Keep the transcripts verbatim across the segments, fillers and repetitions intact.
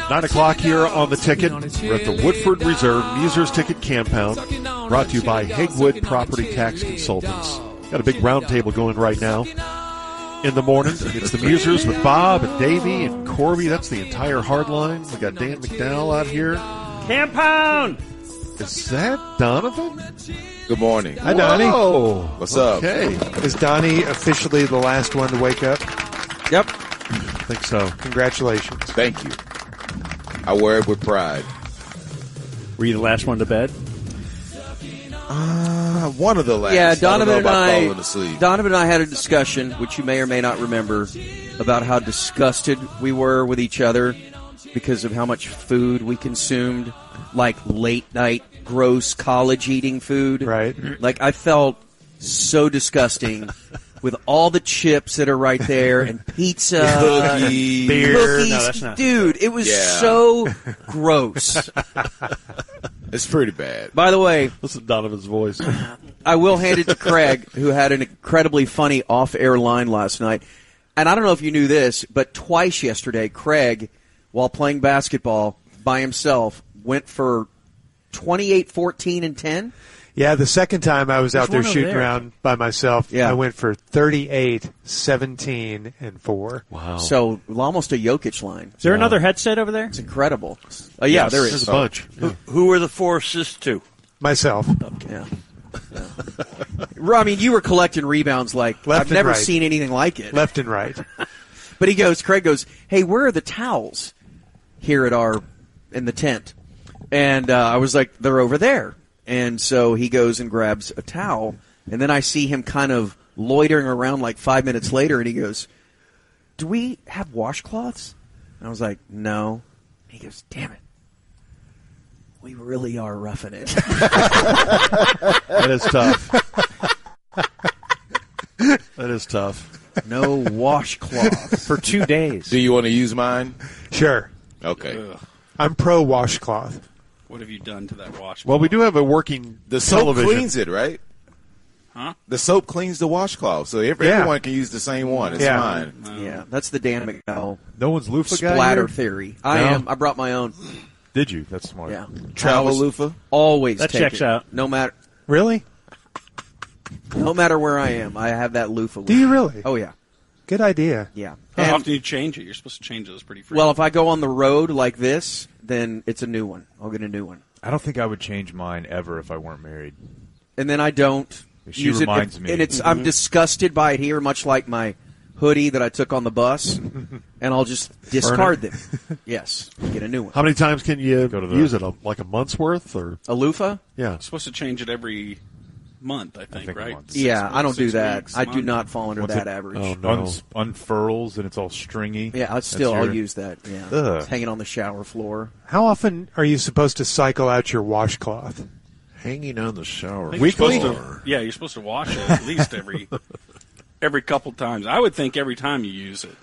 nine o'clock here on The Ticket. We're at the Woodford Reserve Musers Ticket Campound, brought to you by Hegwood Property Tax Consultants. Got a big round table going right now. In the morning, it's the Musers with Bob and Davey and Corby. That's the entire hard line. We got Dan McDowell out here. Campound! Is that Donovan? Good morning. Hi, Donnie. Whoa. What's up? Okay. Is Donnie officially the last one to wake up? Yep. I think so. Congratulations. Thank you. I wear it with pride. Were you the last one to bed? Uh, one of the last. Yeah, Donovan I don't know and about I. falling asleep. Donovan and I had a discussion, which you may or may not remember, about how disgusted we were with each other because of how much food we consumed, like late night gross college eating food. Right. Like I felt so disgusting with all the chips that are right there and pizza, Cookies. beer, cookies. No, that's not- Dude, it was Yeah. so gross. It's pretty bad. By the way, Listen to Donovan's voice. I will hand it to Craig, who had an incredibly funny off-air line last night. And I don't know if you knew this, but twice yesterday, Craig, while playing basketball by himself, went for twenty-eight, fourteen, and ten. Yeah, the second time I was out there one over shooting there? around by myself, Yeah. I went for thirty-eight, seventeen, and four. Wow. So almost a Jokic line. Is there another headset over there? It's incredible. Uh, yeah, Yes, there There's is. a bunch. Yeah. Who were the four assists to? Myself. Yeah. yeah. I mean, you were collecting rebounds like Left I've and never right. seen anything like it. Left and right. But he goes, Craig goes, hey, where are the towels here at our, in the tent? And uh, I was like, they're over there. And so he goes and grabs a towel, and then I see him kind of loitering around like five minutes later, and he goes, do we have washcloths? And I was like, no. And he goes, damn it. We really are roughing it. That is tough. That is tough. No washcloths. For two days. Do you want to use mine? Sure. Okay. Ugh. I'm pro washcloth. What have you done to that wash? Well, we do have a working The soap television. cleans it, right? Huh? The soap cleans the washcloth, so every, Yeah. everyone can use the same one. It's Yeah. fine. Yeah, that's the Dan McDowell No one's loofah guy splatter here? theory. I No? am. I brought my own. Did you? That's smart. Yeah. Travel Always- loofah? Always That take checks it. out. No matter Really? no matter where I am, I have that loofah. Do you really? Oh yeah. Good idea. Yeah. How And- often do you change it? You're supposed to change those pretty frequently. well, if I go on the road like this, then it's a new one. I'll get a new one. I don't think I would change mine ever if I weren't married. And then I don't She use reminds it. me. And it's I'm disgusted by it here, much like my hoodie that I took on the bus, and I'll just discard them. Yes. Get a new one. How many times can you Go to the- use it? A, like a month's worth, or A loofah? yeah? You're supposed to change it every month, I think, think a right? month. Six Yeah, months, I don't do six that. weeks, I do month. not fall under Once that it- average. Oh no! Uns- unfurls and it's all stringy. Yeah, I That's still I'll your- use that. Yeah, Ugh. it's hanging on the shower floor. How often are you supposed to cycle out your washcloth? Hanging on the shower. I think you're Weekly? supposed to- yeah, you're supposed to wash it at least every every couple times. I would think every time you use it.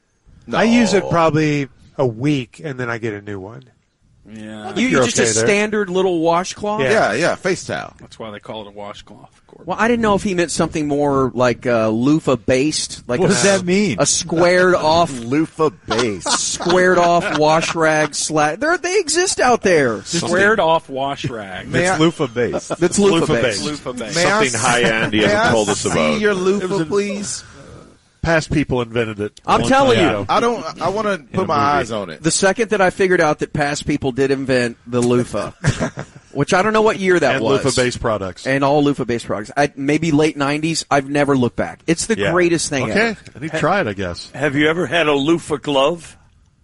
I use it probably a week, and then I get a new one. Yeah, You you're just okay a there. standard little washcloth. Yeah. Yeah, yeah, face towel. that's why they call it a washcloth. Gordon. Well, I didn't know if he meant something more like uh, loofah based. Like What a, does that mean? A squared off, Loofah base. squared off wash rag slat. They they exist out there. Squared off wash rag. May It's I- loofah base. That's loofah, Loofah based. based. Loofah base. May I Something high-end he may hasn't I told us see about. your loofah, please? Past people invented it. a I'm long telling time you. ago. I don't. I want to put my eyes on it. The second that I figured out that past people did invent the loofah, which I don't know what year that and was, loofah-based products. and all loofah-based products. I, maybe late nineties. I've never looked back. It's the Yeah. greatest thing Okay, ever. I need to try it. I guess. Have you ever had a loofah glove?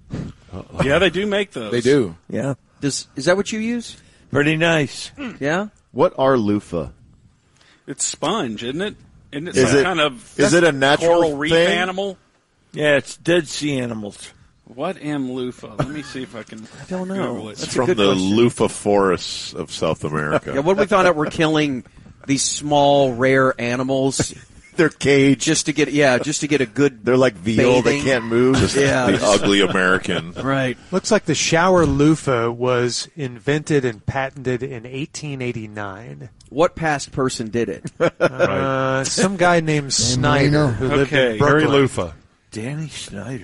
Yeah, they do make those. They do. Yeah. Does is that what you use? Pretty nice. Yeah. What are loofah? It's sponge, isn't it? Isn't it Is some it- kind of is it a natural coral reef thing? animal? Yeah, it's dead sea animals. What am loofah? Let me see if I can. I don't know. Google it. That's a From good the question. loofah forests of South America. Yeah, what we found out, we're killing these small, rare animals They're caged. just to get, yeah, just to get a good. They're like veal. They bathing. can't move. Just Yeah. the ugly American. Right. Looks like the shower loofah was invented and patented in eighteen eighty-nine. What past person did it? Uh, some guy named Snyder who lived Okay. in Very Brooklyn. loofah. Danny Snyder.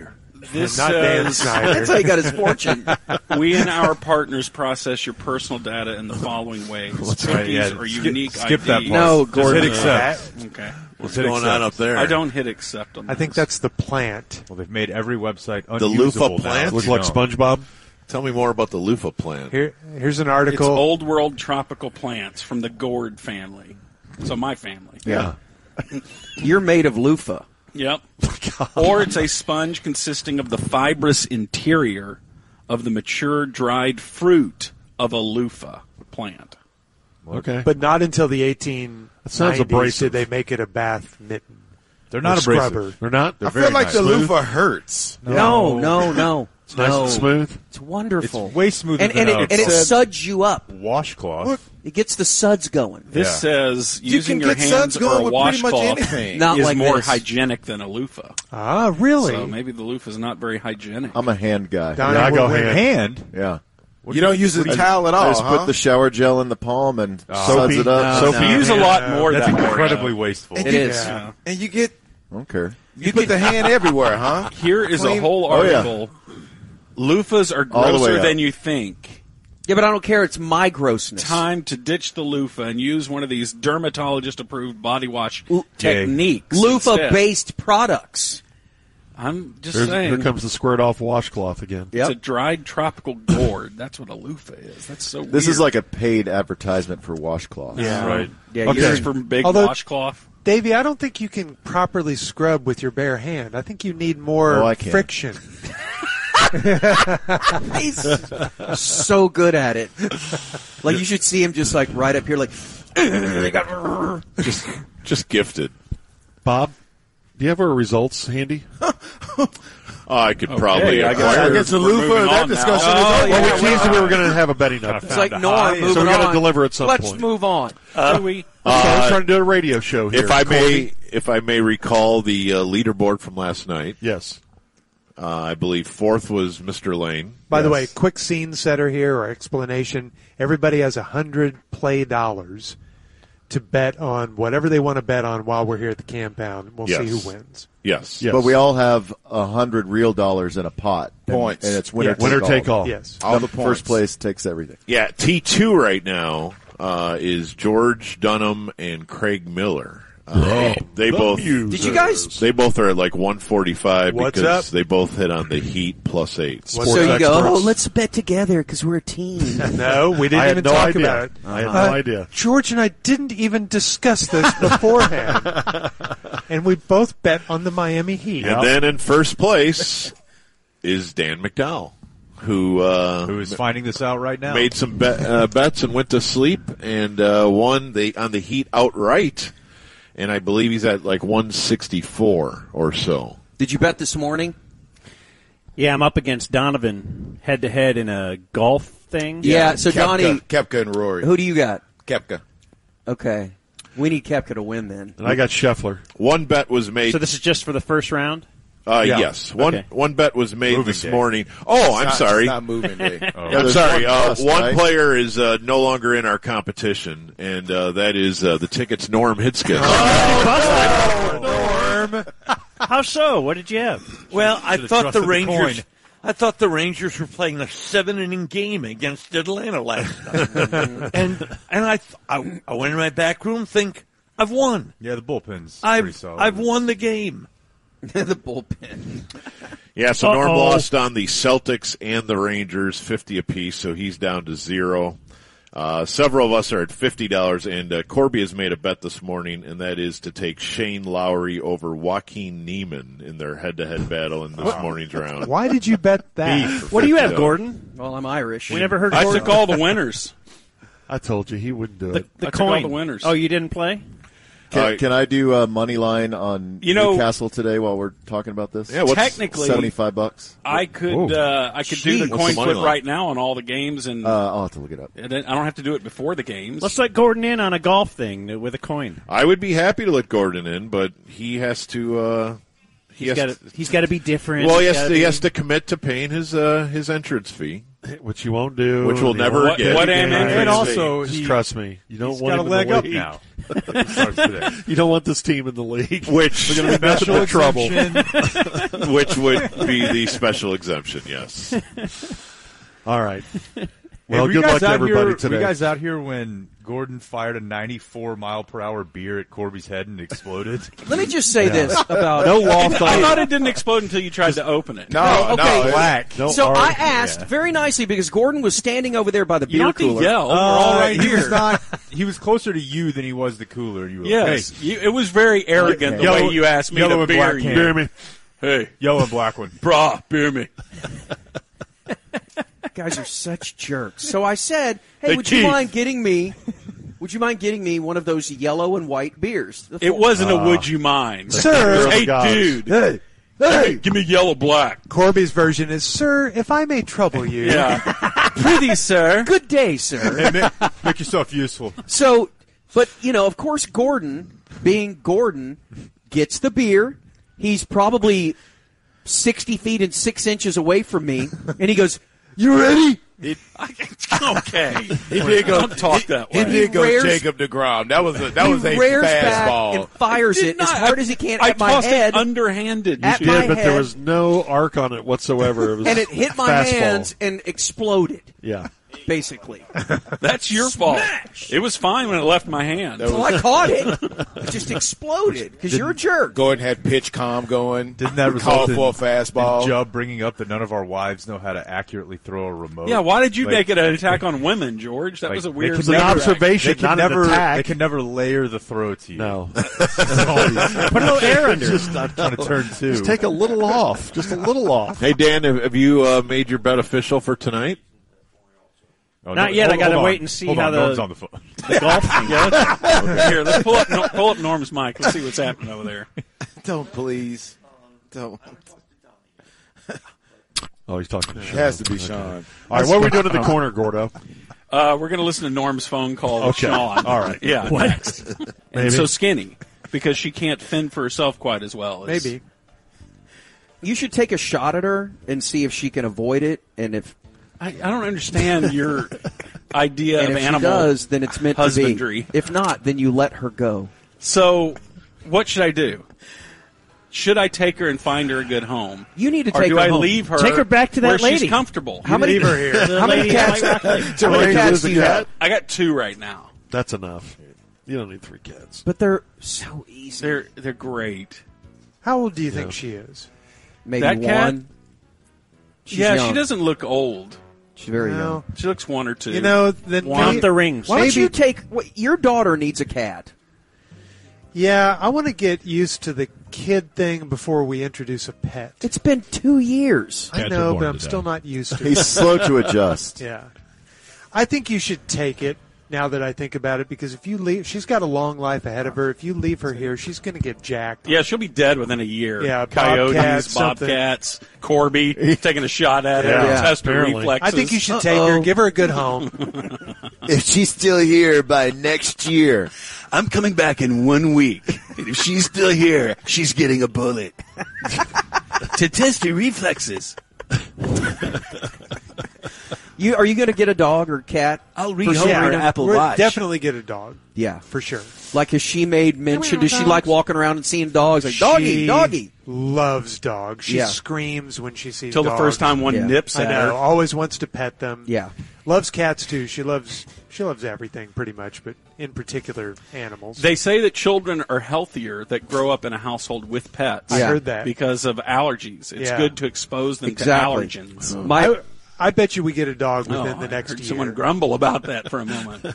This Not Dan says, Snyder. That's how he got his fortune. we and our partners process your personal data in the following ways. Cookies right, yeah. or Skip- unique skip I Ds. that part. No, Just Gordon. hit accept. Okay. What's hit going accept. on up there? I don't hit accept on I think those. that's the plant. Well, they've made every website The loofah unusable now. plant? Look You like know. SpongeBob. Tell me more about the loofah plant. Here, here's an It's article. old world tropical plants from the gourd family. So my family. Yeah. You're made of loofah. Yep. Or it's a sponge consisting of the fibrous interior of the mature dried fruit of a loofah plant. Okay. But not until the eighteen That sounds abrasive. did they make it a bath mitten. They're not or abrasive. scrubber. They're not? I They're feel very like nice. the Smooth? loofah hurts. No, no, no. It's nice no. and smooth. It's wonderful. It's way smoother and, than and a it, and it said suds you up. washcloth. It gets the suds going. This Yeah. says You using can your get hands suds going or a with pretty much washcloth anything. Not is like more this. hygienic than a loofah. Ah, really? So maybe the loofah is not very hygienic. I'm a hand guy. Donnie, Yeah, I go what- hand. Hand. Yeah. You don't use a towel at I all, just huh? put the shower gel in the palm and suds Soapy. it up. No, Soapy. no. You use a lot more That's that way, incredibly though. wasteful. It is. Yeah. and you get I don't care. you put the hand everywhere, huh? Here is Clean- a whole Oh, yeah. article. Loofahs are All the way grosser up. than you think. Yeah, but I don't care. It's my grossness. Time to ditch the loofah and use one of these dermatologist-approved body wash L- techniques. instead. Loofah-based products. I'm just Here's, saying. here comes the squirt off washcloth again. It's a dried tropical gourd. That's what a loofah is. That's so weird. This is like a paid advertisement for washcloth. Yeah. Right. Yeah, Okay. you're- This is for big Although- washcloth. Davey, I don't think you can properly scrub with your bare hand. I think you need more Oh, I can. friction. He's so good at it. Like you should see him just like right up here, like. Just, just gifted. Bob, do you have our results handy? Oh, I could probably I guess acquire. we're- It's a we're loofah. moving That on now. discussion Oh, is over. yeah. Well, we teased that we were going to have a betting up. It's like Found a Norm high. moving So we gotta on. deliver at some Let's point. move on. Do we? Okay, I was trying to do a radio show here. If I may, Corey. if I may recall the uh, leaderboard from last night, Yes. uh, I believe fourth was Mister Lane. By the Yes. way, quick scene setter here or explanation. Everybody has a hundred play dollars to bet on whatever they want to bet on while we're here at the compound. We'll see Yes. who wins. Yes. Yes. But we all have a hundred real dollars in a pot. And- Points. And it's winner, Yeah, winner take all. Yes. All the First points. place takes everything. Yeah, T two right now uh, is George Dunham and Craig Miller. Uh, they both Did you guys? they both are at like one forty-five What's because up? they both hit on the Heat plus eight. What's So you Sports go, experts. oh, let's bet together because we're a team. No, we didn't I had even no talk idea. about it. I had Uh, no idea. George and I didn't even discuss this beforehand. And we both bet on the Miami Heat. And then in first place is Dan McDowell, who uh, Who is finding this out right now? made some bet, uh, bets and went to sleep and uh, won the on the Heat outright. And I believe he's at like one sixty-four or so. Did you bet this morning? Yeah, I'm up against Donovan head to head in a golf thing. Yeah. So Kepka, Donnie, Kepka and Rory. who do you got? Kepka. Okay, we need Kepka to win then. And I got Scheffler. One bet was made. So this is just for the first round? Uh, Yeah. Yes, one Okay. one bet was made Moving this day. morning. Oh, I'm Not- sorry. It's not moving day. Yeah, I'm there's sorry. one Uh, bust, one right? player is uh, no longer in our competition, and uh, that is uh, the tickets Norm Hitzkes. Norm! How so? What did you have? Well, I Should've thought the trusted the Rangers. coin. I thought the Rangers were playing a seven-inning game against Atlanta last night, and and I, th- I I went in my back room, think I've won. Yeah, the bullpen's pretty I've solid. I've won the game. The bullpen. Yeah, so Norm Uh-oh. lost on the Celtics and the Rangers, fifty apiece, so he's down to zero. Uh, several of us are at fifty dollars, and uh, Corby has made a bet this morning, and that is to take Shane Lowry over Joaquin Neiman in their head-to-head battle in this morning's round. Why did you bet that? What do you have, Yeah. Gordon? Well, I'm Irish. We never heard I Gordon. took all the winners. I told you he wouldn't do the, it. the I took all coin. the winners. Oh, you didn't play? Can, Uh, can I do a money line on You know- Newcastle today while we're talking about this? Yeah, what's, Technically, seventy-five bucks. I could Whoa. uh, I could do Jeez. the What's coin the money flip line? right now on all the games, and Uh, I'll have to look it up. I don't have to do it before the games. Let's let Gordon in on a golf thing with a coin. I would be happy to let Gordon in, but he has to. Uh, he He's has got to, to. He's got to be different. well, he He's has gotta to, he be- has to commit to paying his uh, his entrance fee. Which you won't do. Which we'll You never won't get. get What again. am I- And also, Just he, trust me. You don't he's want got a him in leg the up league. now. It starts today. You don't want this team in the league. Which They're going to be messing with trouble. which would be the special exemption, yes. All right. Hey, Well, were you good guys luck to out everybody here, today. Were you guys out here when Gordon fired a ninety-four mile per hour beer at Corby's head and exploded? Let me just say this about No loft I on thought it didn't explode until you tried to open it. No, okay. no. black. No So art. I asked very nicely because Gordon was standing over there by the You beer don't have to cooler. yell. We're all right he here. was not. He was closer to you than he was the cooler. You were Yes, like, you, it was very arrogant the Yellow- way you asked me yellow to and beer black you. can. Beer me. Hey, hey, yellow and black one. brah, beer me. Guys are such jerks. So I said, "Hey, Hey, would you Keith. mind getting me? Would you mind getting me one of those yellow and white beers?" The It full- wasn't a would you mind. Sir. Hey, God. dude. Hey, Hey, give me yellow black. Corby's version is, "Sir, if I may trouble you." Yeah. Pretty, sir. Good day, sir. Hey, make, make yourself useful. So, but you know, of course, Gordon, being Gordon, gets the beer. He's probably sixty feet and six inches away from me, and he goes, "You ready?" Okay. He did go. Don't talk he, that He way. did go Rears- Jacob DeGrom. That was a that he was a rears back fastball. and fires Did it as not- hard as he can I at my tossed head, it underhanded. At You my did, but head. there was no arc on it whatsoever. It was and it hit my fastball. hands and exploded. Yeah. Basically, That's your fault. It was fine when it left my hand. so I caught it. It just exploded because you're a jerk. Gordon had pitch com going. Didn't that call result in, for a fastball? in Jubb bringing up that none of our wives know how to accurately throw a remote? Yeah, why did you Like- make it an attack on women, George? That like, was a they weird can It's an never- observation, They can not never. an attack. They can never layer the throw to you. No. Put a little air under. Just, I'm trying to turn two. Just take a little off. Just a little off. Hey, Dan, have, have you uh, made your bet official for tonight? Oh, Not no, yet. I hold- gotta hold wait on. and see Hold how on, the- Norm's on the phone. The golf thing goes. Here, let's pull up, Nor- pull up Norm's mic. Let's see what's happening over there. Don't please. Don't. Oh, he's talking to It Sean. has to be Sean. All right, what are we doing in the corner, Gordo? Uh, we're going to listen to Norm's phone call with Okay. Sean. All right. Yeah. Next. Maybe. And so skinny because she can't fend for herself quite as well. As, Maybe. You should take a shot at her and see if she can avoid it, and if I, I don't understand your idea and of if she animal does, then it's meant husbandry. to be. If not, then you let her go. So, what should I do? Should I take her and find her a good home? You need to or take do her I home. leave her Take her back to that where lady. she's comfortable? How many? Leave her here. How many cats? How many cats do you have? I got two right now. That's enough. You don't need three kids. But they're so easy. They're they're great. How old do you think she is? Maybe That cat? one. She's yeah, young. she doesn't look old. She's very No. young. She looks one or two. You know, then One. Count the rings. Why don't Maybe- you take? What, your daughter needs a cat. Yeah, I want to get used to the kid thing before we introduce a pet. It's been two years. I Cats are know, born but to I'm die. still not used to He's it. slow to adjust. Yeah. I think you should take it now that I think about it, because if you leave, she's got a long life ahead of her. If you leave her here, she's going to get jacked. Yeah, she'll be dead within a year. Yeah, Coyotes, bobcats, something. bobcats, Corby taking a shot at her, Yeah, test her apparently. reflexes. I think you should take her, give her a good home. If she's still here by next year, I'm coming back in one week. And if she's still here, she's getting a bullet. to test her reflexes. You are you going to get a dog or cat? I'll For read her Sabrina? an Apple We'll Watch. definitely get a dog, Yeah, for sure. like has she made mention? Does she like walking around and seeing dogs? Like doggy, She doggy. loves dogs. She Yeah. screams when she sees Till the dogs. first time one Yeah. nips I at know. her. Always wants to pet them. Yeah. Loves cats too. She loves she loves everything pretty much, but in particular animals. They say that children are healthier that grow up in a household with pets. I Yeah. heard that. Because of allergies. It's Yeah. good to expose them Exactly. to allergens. My I, I bet you we get a dog Oh, within the I next heard year. someone grumble about that for a moment.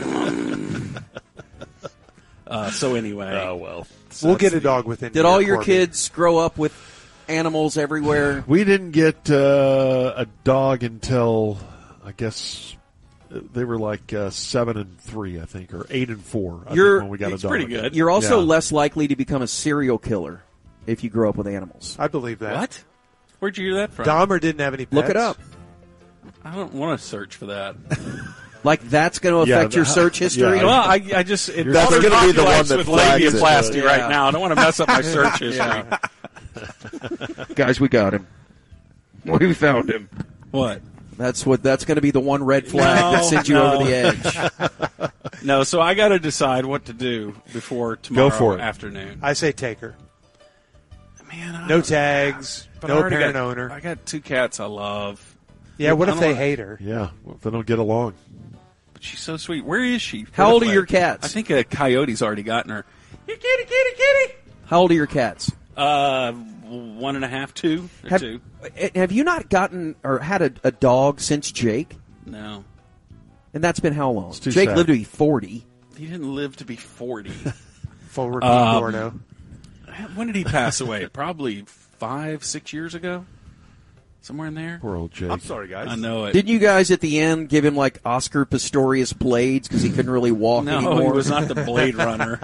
uh, so anyway. Oh, well. we'll get a dog within. did a all year, your Corby. kids grow up with animals everywhere? We didn't get uh, a dog until, I guess, uh, they were like uh, seven and three, I think, or eight and four. I You're- think when we got It's a dog. pretty good. You're also Yeah. less likely to become a serial killer if you grow up with animals. I believe that. What? Where'd you hear that from? Dahmer didn't have any pets. Look it up. I don't want to search for that. Like that's going to Yeah, affect your the- search history. yeah. Well, I, I just it That's bothers gonna be the my one life that with flags it. labiaplasty Yeah. right now. I don't want to mess up my search history. Guys, we got him. We found him. What? That's what. That's going to be the one red flag No, that sends you no. over the edge. No, so I got to decide what to do before tomorrow Go for it. afternoon. I say take her. Man, I No don't- tags, but I no already parent got, owner. I got two cats I love. Yeah, what I if don't they know. hate her? Yeah, well, if they don't get along. But she's so sweet. Where is she? How old are What if your I- cats? I think a coyote's already gotten her. Here, kitty, kitty, kitty. How old are your cats? Uh, one and a half, two, or Have, two. have you not gotten or had a, a dog since Jake? No, And that's been how long? too Jake sad. lived to be forty. he didn't live to be forty. Full repeat Um, Gordo. When did he pass away? Probably five, six years ago, somewhere in there. Poor old Jake. I'm sorry, guys. I know it. Didn't you guys at the end give him like Oscar Pistorius blades because he couldn't really walk no, anymore? he was not the Blade Runner.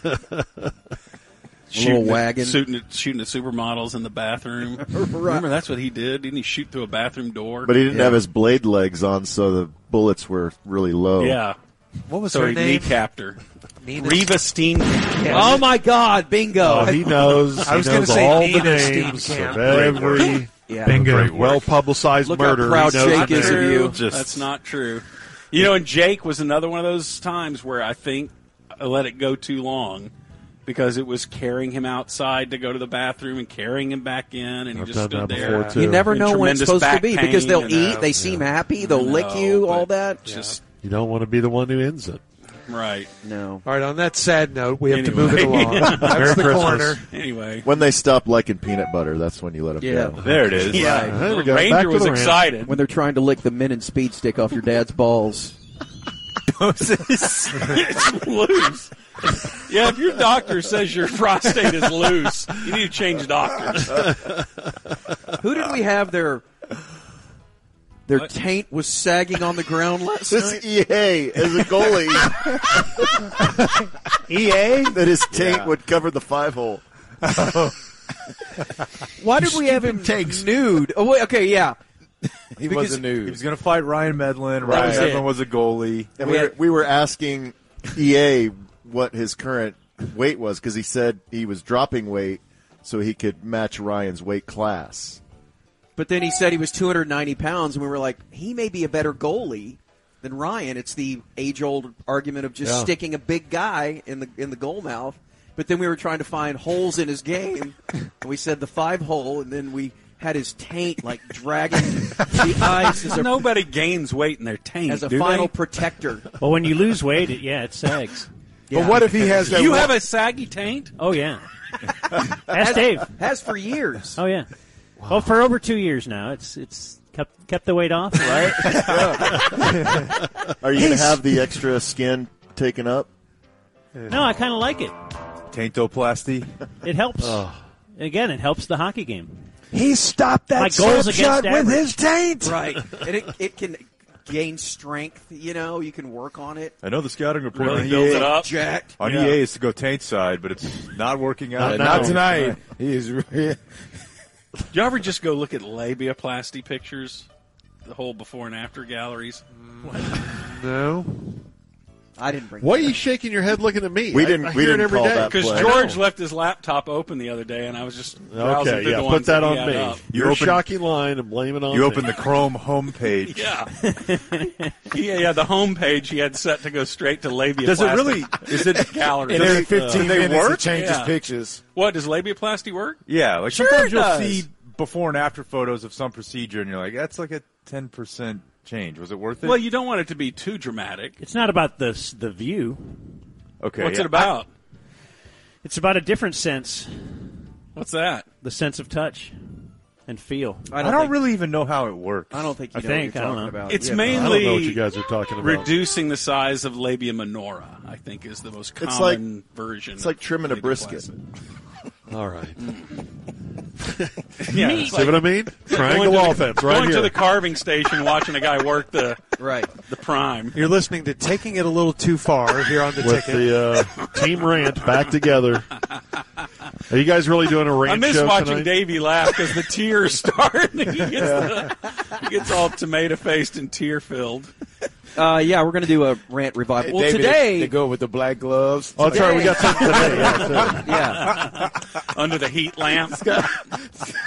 little wagon. At, shooting, at, shooting at supermodels in the bathroom. Remember, that's what he did. Didn't he shoot through a bathroom door? But he didn't Yeah. have his blade legs on, so the bullets were really low. Yeah. What was So her he name? kneecapped her. Nina? Reva Steen. Oh my God! Bingo. Oh, he knows. I was he gonna knows say all Nina the names Steenkamp. of every yeah. Bingo. well publicized Look how murder. proud he knows Jake the is of name. you. True. That's not true. You know, and Jake was another one of those times where I think I let it go too long because it was carrying him outside to go to the bathroom and carrying him back in, and he I've just done stood that there. before, too. You never In know when it's tremendous supposed to back be pain because they'll and, eat, uh, they seem happy, they'll I lick know, you, all but that. it's Just You don't want to be the one who ends it. right. No. All right, on that sad note, we have to Anyway. move it along. Merry That's the Christmas. corner. Anyway, When they stop liking peanut butter, that's when you let them Yeah. go. There it is. yeah, There we go. Back Ranger to was the rant. excited. When they're trying to lick the min and speed stick off your dad's balls. It's loose. Yeah, if your doctor says your prostate is loose, you need to change doctors. Who did we have their their What? taint was sagging on the ground last This night? E A as a goalie. E A? that his tank would cover the five hole. Why did we have him nude? Oh, wait, okay, yeah. He Because wasn't He nude. was going to fight Ryan Medlin. Right. Ryan was Medlin it. was a goalie. And We we, had- were, we were asking E A what his current weight was because he said he was dropping weight so he could match Ryan's weight class. But then he said he was two hundred ninety pounds, and we were like, he may be a better goalie than Ryan. It's the age-old argument of just Yeah. sticking a big guy in the in the goal mouth. But then we were trying to find holes in his game, and we said the five hole, and then we had his taint like dragging the ice as a, Nobody gains weight in their taint. as a do final they? protector. Well, when you lose weight, it, yeah, it sags. But what if he has that? You one- have a saggy taint? Oh yeah. Ask Dave. Has for years. Oh yeah. Well, for over two years now, it's it's kept kept the weight off, right? Are you going to have the extra skin taken up? No, I kind of like it. Taintoplasty. It helps. Again, it helps the hockey game. He stopped that My goals slap against shot with average. his taint. Right. And it, it can gain strength, you know, you can work on it. I know the scouting report Really on, builds E A, it up. Jacked. on Yeah. E A is to go taint side, but it's not working out. Not Not now. tonight. He is. Do you ever just go look at labiaplasty pictures? The whole before and after galleries? No. I didn't bring Why are that you up. shaking your head looking at me? We I- didn't- I we hear it didn't every call day. that Because play. George left his laptop open the other day, and I was just browsing Okay, through yeah, the put ones that he on had me. up. You Your open- shocking line and blame it on You me. open the Chrome homepage. Yeah. yeah, yeah, the homepage he had set to go straight to labiaplasty. Does it really? Is it? gallery? And every fifteen they minutes, he work? changes Yeah. pictures. What, does labiaplasty work? Yeah, like Sure sometimes it you'll does. see before and after photos of some procedure, and you're like, that's like a ten percent change. Was it worth it? Well, you don't want it to be too dramatic. It's not about the s- the view. okay. What's yeah. it about? It's about a different sense, What's that? the sense of touch and feel. I don't, think, really even know how it works. I don't think you I know think, what I you're don't talking know. about. It's Yeah. I don't mainly know what you guys are talking about. reducing the size of labia minora, I think, is the most It's common like- version. It's like trimming a of brisket. labiaplasty. All right. Yeah, it's See like what I mean? Triangle going to offense the, right going here. to the carving station, watching a guy work the Right. the prime. You're listening to Taking It a Little Too Far here on the with ticket. the uh, team rant back together. Are you guys really doing a rant I miss show watching tonight? Davey laugh because the tears start. he, gets the, he gets all tomato faced and tear filled. Uh, yeah, we're going to do a rant revival. Well, David, today, they, they go with the black gloves. Oh, that's right. We got something today. Yeah, too. yeah, Under the heat lamp.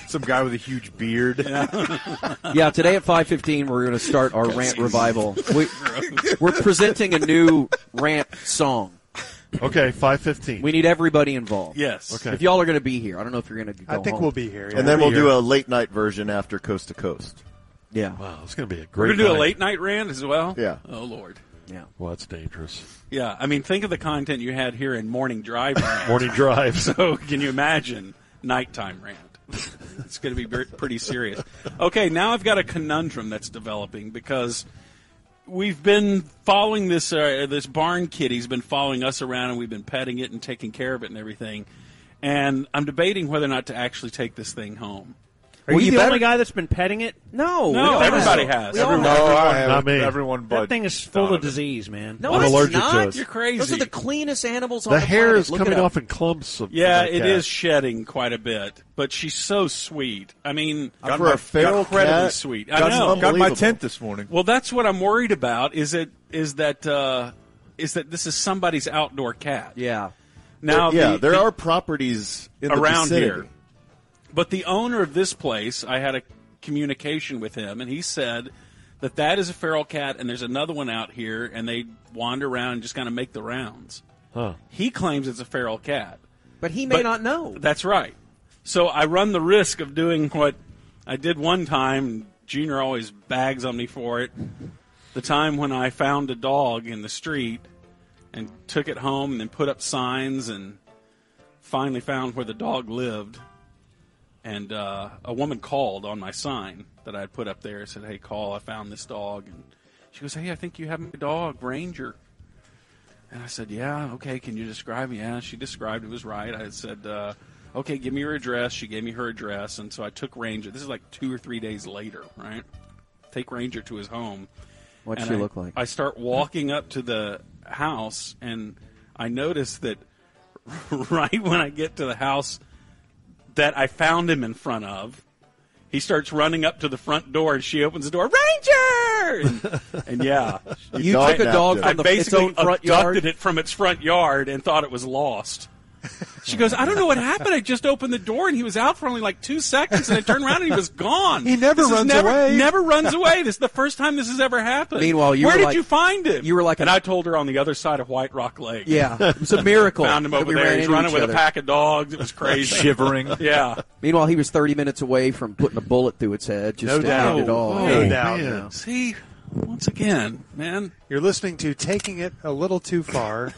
Some guy with a huge beard. Yeah, today at five fifteen, we're going to start our rant revival. We, we're presenting a new rant song. Okay, five fifteen. We need everybody involved. Yes. Okay. If y'all are going to be here, I don't know if you're going to go I think home. we'll be here. yeah. And then we'll Be do here. a late night version after Coast to Coast. Yeah. Wow, it's going to be a We're great going to do a night. late night rant as well? Yeah. Oh, Lord. Yeah. Well, that's dangerous. Yeah, I mean, think of the content you had here in Morning Drive rant. Morning drive. So can you imagine nighttime rant? It's going to be very, pretty serious. Okay, now I've got a conundrum that's developing because we've been following this uh, this barn kitty. He's been following us around, and we've been petting it and taking care of it and everything. And I'm debating whether or not to actually take this thing home. Are Well, you, you the better- only guy that's been petting it? No. No, we all everybody have. has. We all Everyone- have. No, I Not have me. everyone but That thing is full Donovan. of disease, man. No, I'm it's allergic to not. it. You're crazy. Those are the cleanest animals on The the hair planet. is Look coming it up. off in clumps. Of Yeah, that it cat. is shedding quite a bit, but she's so sweet. I mean, For a feral incredibly cat, sweet. I Got, know. got my Unbelievable. tent this morning. Well, that's what I'm worried about. Is it is that uh, is that this is somebody's outdoor cat? Yeah. Now, yeah, the- there the- are properties in the around vicinity. here. But the owner of this place, I had a communication with him, and he said that that is a feral cat, and there's another one out here, and they wander around and just kind of make the rounds. Huh. He claims it's a feral cat. But he may But- not know. That's right. So I run the risk of doing what I did one time. Junior always bags on me for it. The time when I found a dog in the street and took it home and then put up signs and finally found where the dog lived. And uh, a woman called on my sign that I had put up there and said, "Hey, call, I found this dog." And she goes, "Hey, I think you have my dog, Ranger." And I said, "Yeah, okay, can you describe me?" Yeah, she described it was right. I said, uh, "Okay, give me your address." She gave me her address, and so I took Ranger. This is like two or three days later, right? Take Ranger to his home. What'd And she I- look like? I start walking up to the house, and I notice that right when I get to the house that I found him in front of, he starts running up to the front door, and she opens the door, "Ranger!" And, and yeah, You dog took a napped dog it. I from the, its basically own front abducted yard. it from its front yard and thought it was lost. She goes, "I don't know what happened. I just opened the door and he was out for only like two seconds, and I turned around and he was gone." He never This is runs never, away. Never runs away. This is the first time this has ever happened. Meanwhile, you where were did like- you find him? you were like and a- I told her on the other side of White Rock Lake. Yeah, it was a miracle. Found him that over we there. ran He's into running each with other. a pack of dogs. It was crazy. Shivering. Yeah. Meanwhile, he was thirty minutes away from putting a bullet through its head. Just No to doubt. end it all. Oh, No oh, doubt. man. no. See, once again, man. You're listening to Taking It a Little Too Far.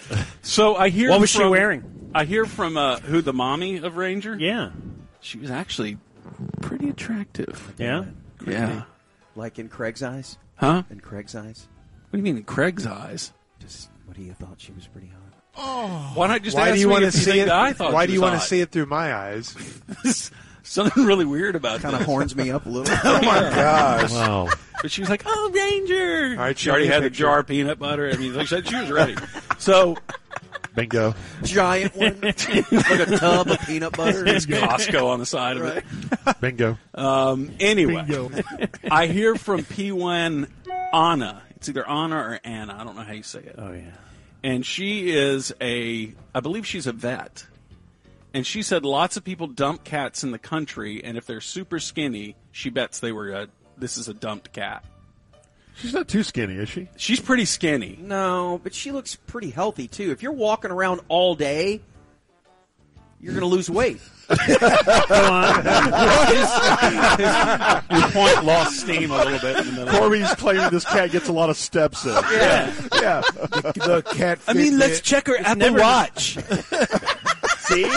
So I hear. What was she from- wearing? I hear from uh, who the mommy of Ranger. Yeah. She was actually pretty attractive. Yeah? Yeah. Like in Craig's eyes? Huh? In Craig's eyes? What do you mean in Craig's eyes? Just what do you thought she was pretty hot? Why not just Why ask do you me want to if you see think it? that I thought Why she do you was want to hot? see it through my eyes? Something really weird about Kind of this. horns me up a little. Oh my gosh! Wow. But she was like, "Oh, Ranger!" All right, she show already me a had the picture. jar of peanut butter. I mean, like, she she was ready. So Bingo. Giant one. Like a tub of peanut butter. it's Costco on the side of it. Bingo. Um, anyway, I hear from P one Anna. It's either Anna or Anna. I don't know how you say it. Oh, yeah. And she is a, I believe she's a vet. And she said lots of people dump cats in the country, and if they're super skinny, she bets they were a, this is a dumped cat. She's not too skinny, is she? She's pretty skinny. No, but she looks pretty healthy, too. If you're walking around all day, you're going to lose weight. Your point lost steam a little bit in the middle. Corby's claiming this cat gets a lot of steps in. Yeah. Yeah. The cat. I mean, let's Fitbit. check her Apple Watch. See?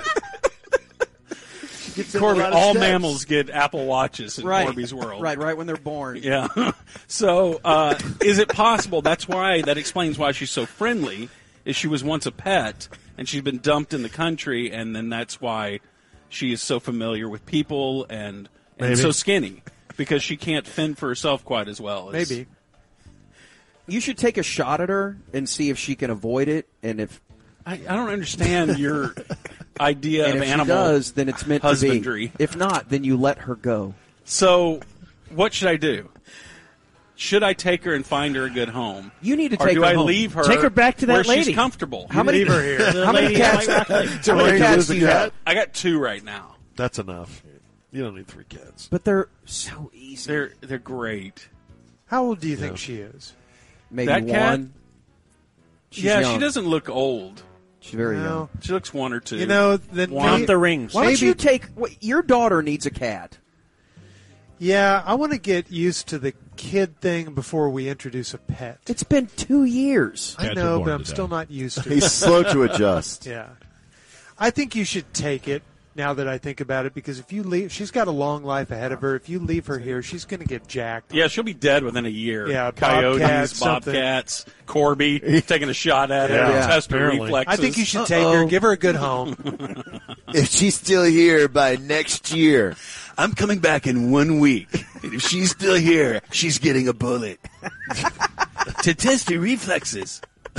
Corby, all mammals get Apple Watches in Right. Corby's world. Right, right when they're born. Yeah. So, uh, is it possible? That's why, that explains why she's so friendly, is she was once a pet, and she's been dumped in the country, and then that's why she is so familiar with people and, and Maybe. so skinny, because she can't fend for herself quite as well. as- Maybe. You should take a shot at her and see if she can avoid it, and if I, I don't understand your idea and of if she animal does, then it's meant husbandry. to be. If not, then you let her go. So, what should I do? Should I take her and find her a good home? You need to or take do her I home. leave her Take her back to that where lady. she's comfortable? How many? Leave her here. How many lady cats? at White Rock Lake. How many Ranger cats lives do a you cat? have? I got two right now. That's enough. You don't need three cats. But they're so easy. They're they're great. How old do you think Yeah. she is? Maybe That cat? one. She's yeah, young. she doesn't look old. She's very No. young. She looks one or two. You know, then One. Count the rings. Why don't Maybe- you take what, your daughter needs a cat? Yeah, I want to get used to the kid thing before we introduce a pet. It's been two years. I Cats are know, born but I'm today. still not used to He's it. slow to adjust. Yeah. I think you should take it now that I think about it, because if you leave, she's got a long life ahead of her. If you leave her here, she's going to get jacked. Yeah, she'll be dead within a year. Yeah, Coyotes, bobcat, something. bobcats, Corby taking a shot at her, Yeah, test her apparently. reflexes. I think you should take her, Uh-oh. give her a good home. If she's still here by next year, I'm coming back in one week. And if she's still here, she's getting a bullet. To test her reflexes.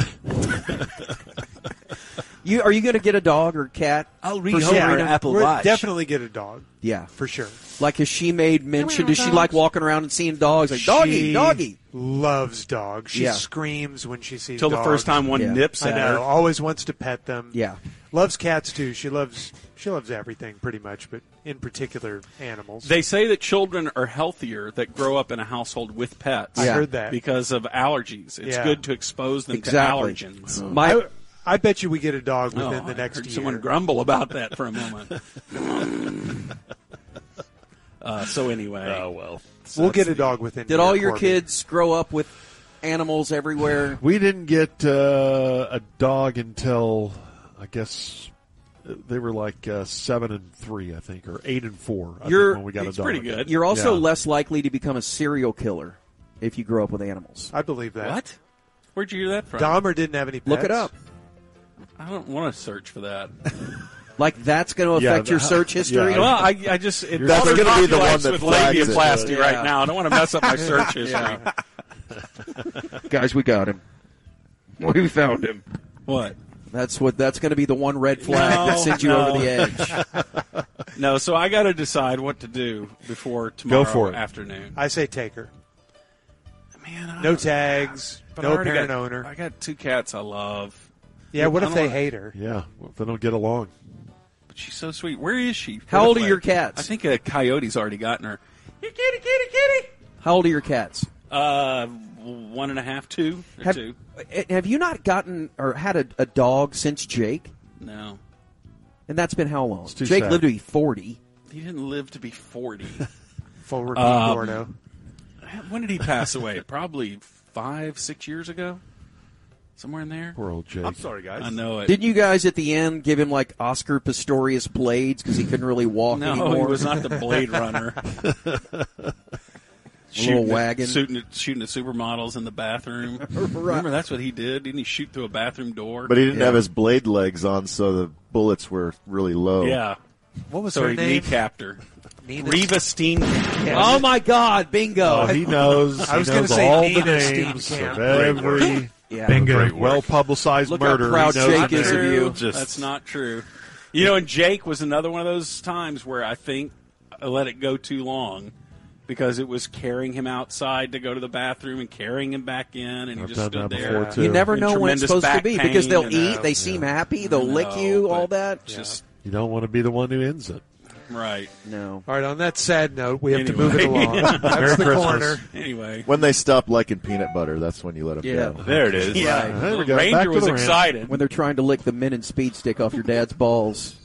You are you going to get a dog or cat? I'll read For Homer sure. an Apple We're- Watch. Definitely get a dog, Yeah. for sure. Like, has she made mention? Does she like walking around and seeing dogs? Like, doggy, She doggy. loves dogs. She Yeah. screams when she sees Till the dogs. first time one Yeah. nips I at know. her. Always wants to pet them. Yeah. Loves cats too. She loves she loves everything pretty much, but in particular animals. They say that children are healthier that grow up in a household with pets. I Yeah. heard that. Because of allergies. It's Yeah. good to expose them Exactly. to allergens. My I, I bet you we get a dog Oh, within the I next heard year. someone grumble about that for a moment. uh, so anyway, Oh, well. we'll get a dog within. did a all year, your Corby. kids grow up with animals everywhere? We didn't get uh, a dog until, I guess, uh, they were like uh, seven and three, I think, or eight and four. I You're- think, when we got it's a dog. pretty good. You're also Yeah. less likely to become a serial killer if you grow up with animals. I believe that. what? Where'd you hear that from? Dahmer didn't have any pets. Look it up. I don't want to search for that. Like, that's going to Yeah, affect your the- search history? yeah. Well, I, I just it That's auto gonna be the one populates that with flags it. labiaplasty Yeah. right now. I don't want to mess up my search history. Guys, we got him. We found him. What? That's what. That's going to be the one red flag No, that sends you no. over the edge. No, so I got to decide what to do before tomorrow for it. afternoon. I say take her. Man, I No don't- tags. but I No already parent got, owner. I got two cats I love. Yeah. What I if don't they wanna- hate her? Yeah, well, if they don't get along. But she's so sweet. Where is she? How old are Where- your cats? I think a coyote's already gotten her. Here, kitty, kitty, kitty. How old are your cats? Uh, one and a half, two, or Have, two. have you not gotten or had a, a dog since Jake? No, And that's been how long? too Jake sad. lived to be forty. he didn't live to be forty. Full Ricky Um, Gordo. When did he pass away? Probably five, six years ago, somewhere in there. Poor old Jake. I'm sorry, guys. I know it. Didn't you guys at the end give him like Oscar Pistorius blades because he couldn't really walk no, anymore? he was not the Blade Runner. shooting wagon. At, shooting, at, shooting at supermodels in the bathroom. Remember, that's what he did. Didn't he shoot through a bathroom door? But he didn't Yeah. have his blade legs on, so the bullets were really low. yeah. What was So her he name? kneecapped her. Nina- Reva Steenkamp. Oh my God! Bingo! Oh, he knows. I was he gonna knows say all Nina the names Steenkamp. of Great work. every yeah. Great work. well publicized Look how murder. proud he knows Jake the is of name. you. Just- That's not true. You know, and Jake was another one of those times where I think I let it go too long because it was carrying him outside to go to the bathroom and carrying him back in, and he I've just done stood that there. before, too. You never And know when it's tremendous supposed to back be pain because they'll and, eat, uh, they seem happy, they'll I lick know, you, but all that. Just You don't want to be the one who ends it. right. No. All right. On that sad note, we have to Anyway. move it along. That's Merry the Christmas. corner. Anyway, When they stop liking peanut butter, that's when you let them Yeah. go. There it is. yeah, There we go. Ranger Back to was the ranch. excited. When they're trying to lick the mint and speed stick off your dad's balls.